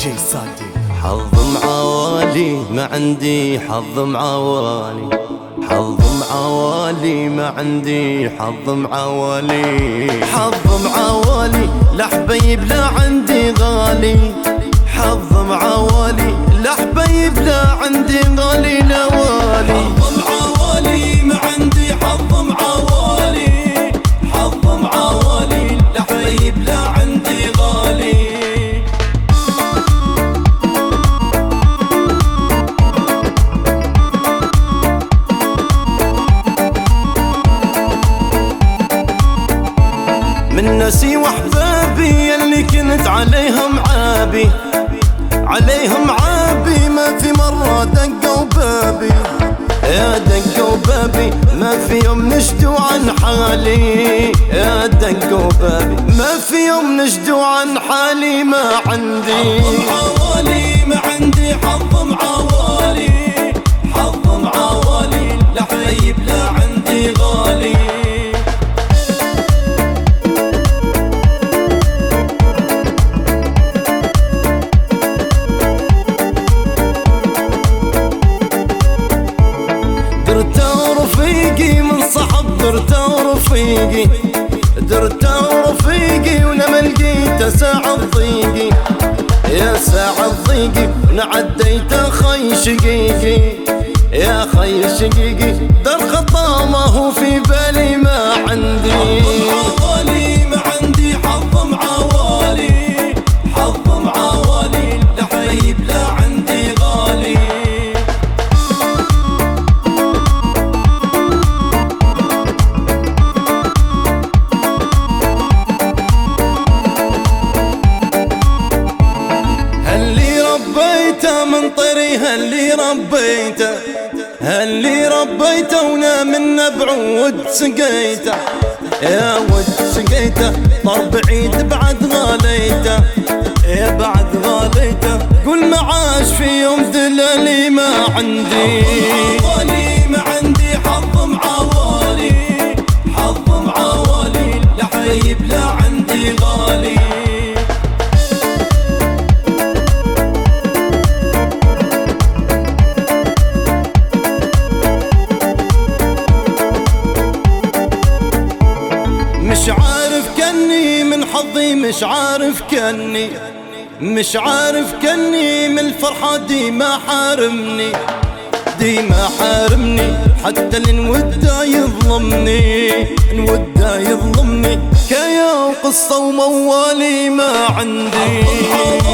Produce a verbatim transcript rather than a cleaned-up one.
جي صادق. حظ معوالي ما عندي حظ معوالي، حظ معوالي ما عندي حظ معوالي، حظ معوالي لا حبيب لا عندي غالي، حظ معوالي لا حبيب لا عندي غالي لا والي. حظ معوالي ما عندي حظ معوالي، حظ معوالي لا حبيب لا عندي غالي. من نسي واحبابي اللي كنت عليهم عابي، عليهم عابي ما في مرة دقوا بابي، يا دقوا بابي ما في يوم نشدوا عن حالي، يا دقوا بابي ما في يوم نشدوا عن حالي ما عندي. حظ معوالي ما عندي حظ معوالي، حظ معوالي لا حبيب لا عندي غالي. درته ورفيقي درته ورفيقي وانا ما لقيته ساعة ضيقي، يا ساعة ضيقي وانا عديته خي شقيقي، يا خي شقيقي در خطا ما هو في بالي ما عندي. حظ معوالي ما عندي حظ معوالي، حظ معوالي لا حبيب لا عندي غالي. من طري هاللي ربيته، هاللي ربيته وانا من نبع ود سقيته، يا ود سقيته طر بعيد بعد غاليته، يا بعد غاليته قول معاش في يوم دلالي ما عندي. معوالي ما عندي حظ معوالي، حظ معوالي لا حبيب لا عندي غالي. مش عارف كني من حظي، مش عارف كني، مش عارف كني من الفرحة دي ما حارمني، دي ما حارمني حتى الانودا يظلمني، انودا يظلمني كيا وقصة وموالي ما عندي.